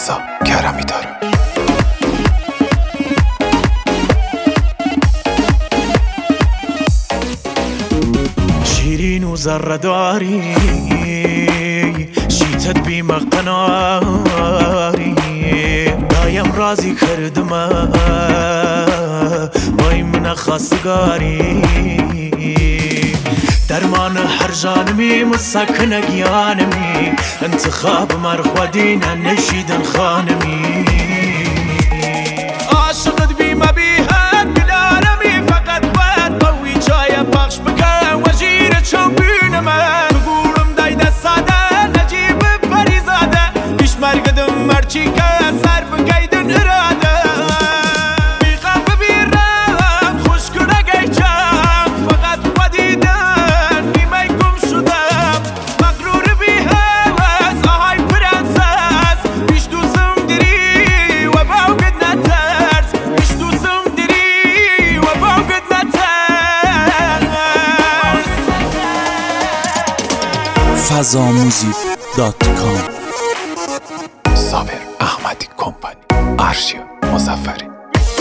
فضا کرمی داره. شیرین و ذره داری شیتت بیم قناری دایم رازی کردم وای من خواستگاری درمان هر جانمی مسکن گیانمی انتخاب مرخودین نشیدن خانمی عاشقت بیم بیهد بلالمی فقط باید قوی چای بخش بکن وزیر چوبین من بگورم دایده ساده نجیب پریزاده پیش مرگدم مرچی که سر بگیدن اراده بیقم ببیرم خوش کنه گیچم فقط ودیدن نیمه گم شدم مغرور بی هوس آهای پرنسس پیش دوزم دری و باوگد نترس پیش دوزم دری و باوگد نترس. fazamuzik.com صابر احمدی کمپانی، ارشیا مظفری.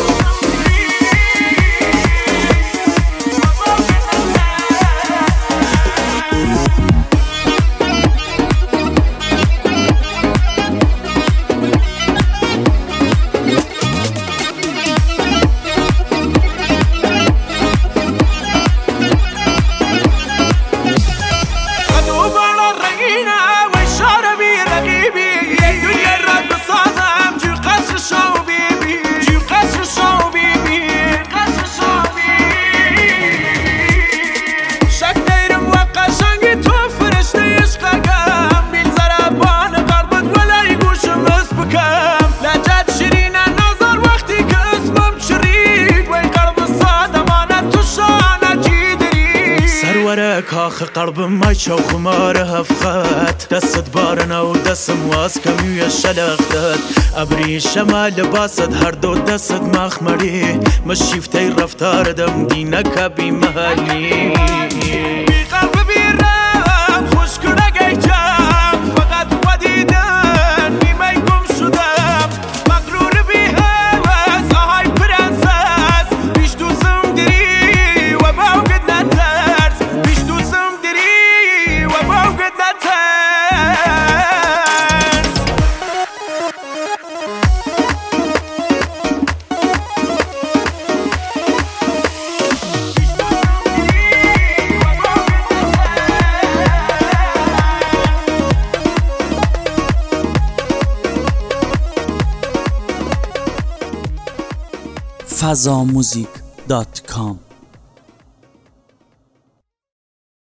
کاخ قلبم ما شو خمار هفخات دست بارنا و دستم واس کمیو شلختت ابری شمال باسد هر دو دست مخمری مشیفتی رفتار دم دینک بی محلی بی قلب بیرم خوش کنه گیچم فقط ودیدن نیمه گم شدم مغرور بی هوس آهای پرنسس پیش دوزم دری و باوگد نترس پیش دوزم دری و باوگد نترس. fazamuzik.com